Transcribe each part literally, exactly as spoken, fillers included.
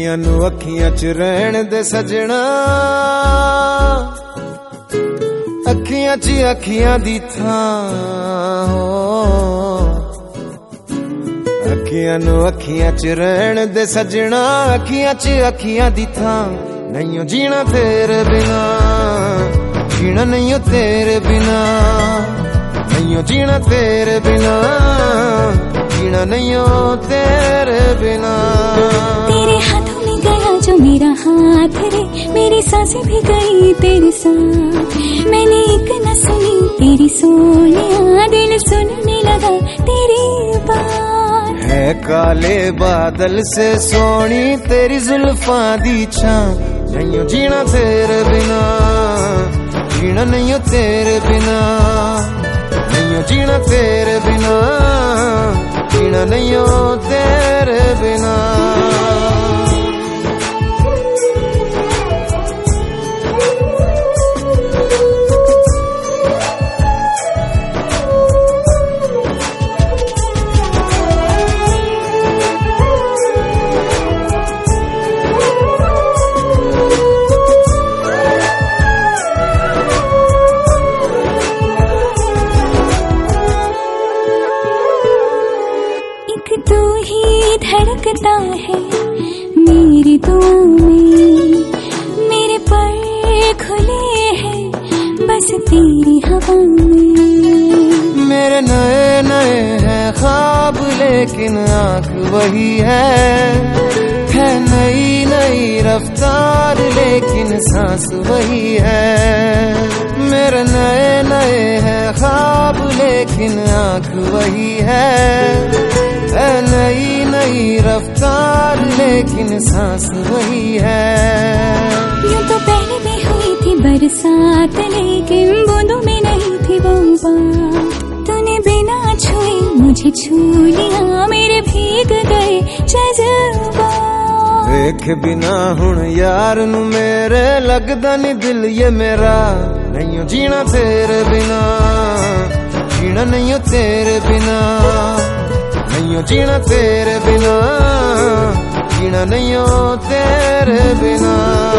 अखियां नू अखियां च रहन दे सजना, अखियां च अखियां दी थां हो। अखियां नू अखियां च रहन दे सजना, अखियां च अखियां दी थां। नहीं जीना तेरे बिना, जीना नहीं तेरे बिना, नहीं जीना तेरे बिना, जीना नहीं तेरे बिना। तेरे हाथों में गया जो मेरा हाथ रे, मेरी सांसें भी गई तेरे साथ। मैंने एक न सुनी तेरी सोनिया, दिल सुनने लगा तेरी बात। है काले बादल से सोनी तेरी जुल्फां दी छां। नहीं जीना तेरे बिना, जीना नहीं तेरे बिना, नहीं जीना तेरे बिना, जीना नहीं तेरे बिना। तू ही धड़कता है मेरी दुआओं में, मेरे पर खुले हैं बस तेरी हवा में। मेरे नए नए हैं ख्वाब लेकिन आँख वही है, है नई नई रफ्तार लेकिन सांस वही है। मेरे नए नए हैं ख्वाब लेकिन आँख वही है, है नई नई रफ्तार लेकिन सांस वही है। यूं तो पहले भी हुई थी बरसात, लेकिन बूंदों में नहीं थी वो बात। तूने बिना छुए मुझे छू लिया, मेरे भीग गए जज्बात। देख बिना हुण यार नू मेरे लगदा नहीं दिल ये मेरा। नहीं जीना तेरे बिना, जीना नहीं तेरे बिना, नहीं जीना तेरे बिना, जीना नहीं तेरे बिना।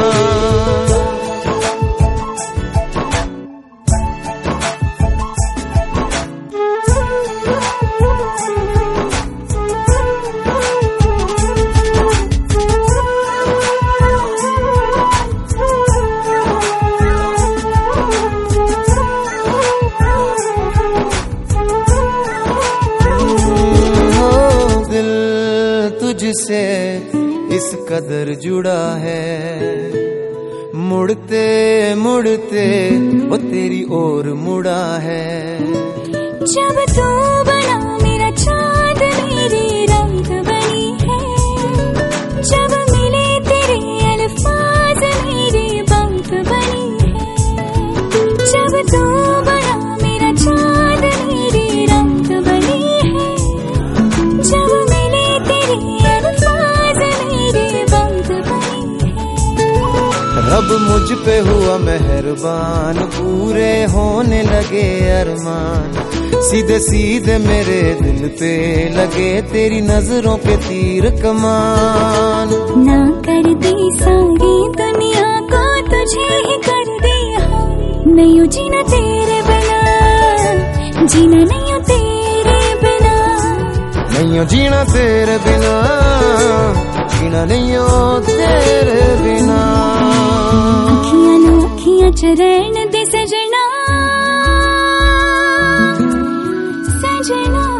तुझसे इस कदर जुड़ा है, मुड़ते मुड़ते वो तेरी ओर मुड़ा है। जब तू बना मेरा चांद मेरी रात बनी है, जब मिले तेरे अल्फाज मेरी बात बनी है। जब तू बना मेरा चांद मेरी रात बनी है, जब मिले तेरे अल्फाज मेरी बात बनी है। रब मुझ पे हुआ मेहरबान, पूरे होने लगे अरमान। सीधे सीधे मेरे दिल पे लगे तेरी नजरों के तीर कमान। ना कर दी सारी दुनिया को तुझे ही कर दिया, नहीं जीना तेरे बिना, जीना नहीं तेरे बिना, नहीं जीना तेरे बिना, जीना नहीं तेरे बिना। अखियां नो अखियां च रहन दे सजना, सजना।